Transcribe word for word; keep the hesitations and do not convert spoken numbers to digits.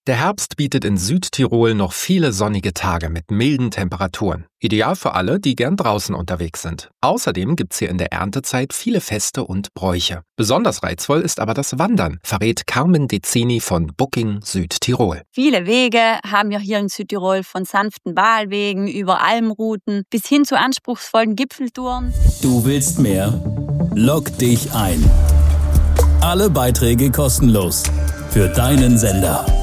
Der Herbst bietet in Südtirol noch viele sonnige Tage mit milden Temperaturen. Ideal für alle, die gern draußen unterwegs sind. Außerdem gibt's hier in der Erntezeit viele Feste und Bräuche. Besonders reizvoll ist aber das Wandern, verrät Carmen Dezzini von Booking Südtirol. Viele Wege haben wir hier in Südtirol, von sanften Bahlwegen über Almrouten bis hin zu anspruchsvollen Gipfeltouren. Du willst mehr? Log dich ein. Alle Beiträge kostenlos für deinen Sender.